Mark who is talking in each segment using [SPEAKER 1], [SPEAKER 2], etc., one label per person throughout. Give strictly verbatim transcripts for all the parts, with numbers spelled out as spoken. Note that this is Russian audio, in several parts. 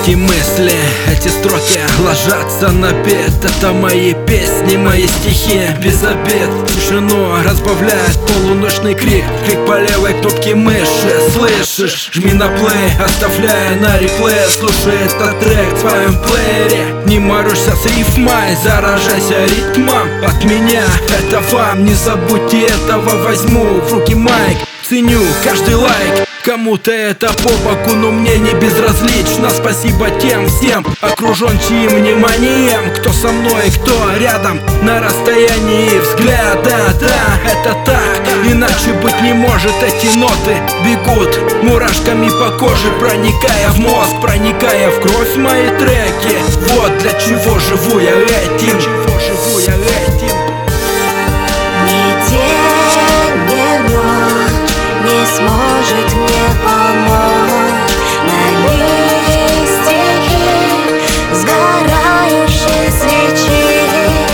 [SPEAKER 1] эти мысли, эти строки ложатся на бит. Это мои песни, мои стихи без обид. Тишину разбавляет полуночный крик, крик по левой кнопке мыши. Слышишь? Жми на плей, оставляя на реплей. Слушай этот трек в своем плеере. Не морочься с рифмой, заражайся ритмом от меня. Это вам, не забудьте этого. Возьму в руки майк, ценю каждый лайк. Кому-то это по боку, но мне не безразлично. Спасибо тем всем, окружен чьим вниманием. Кто со мной, кто рядом, на расстоянии взгляда. Да, это так, иначе быть не может. Эти ноты бегут мурашками по коже, проникая в мозг, проникая в кровь мои треки. Вот для чего живу я этим, чего живу я этим.
[SPEAKER 2] Ни день, ни ночь не сможет мне помочь. Мои стихи, сгорающие свечи,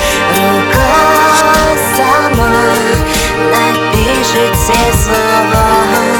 [SPEAKER 2] рука сама напишет все слова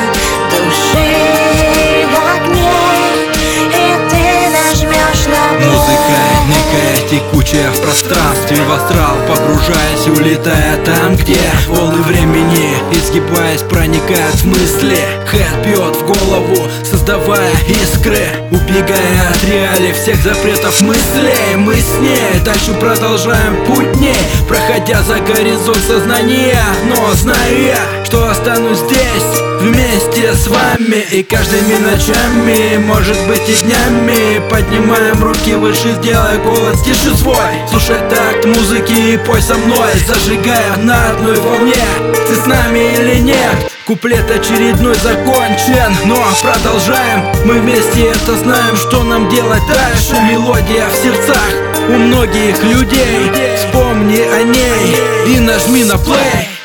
[SPEAKER 2] души в огне, и ты нажмешь на плей.
[SPEAKER 1] Музыка некая текучая в пространстве, в астрал погружаясь, улетая там, где волны времени, изгибаясь, проникают в мысли. Хэт бьет в голову, создавая искры, убегая от реалий всех запретов мыслей. Мы с ней дальше продолжаем путь дней, проходя за горизонт сознания. Но знаю я, что останусь здесь вместе с вами, и каждыми ночами, может быть и днями, поднимаем руки выше, сделай голос тише свой. Слушай такт музыки и пой со мной, зажигая на одной волне. Ты с нами или нет? Куплет очередной закончен, но продолжаем. Мы вместе это знаем, что нам делать дальше. Мелодия в сердцах у многих людей. Вспомни о ней и нажми на плей.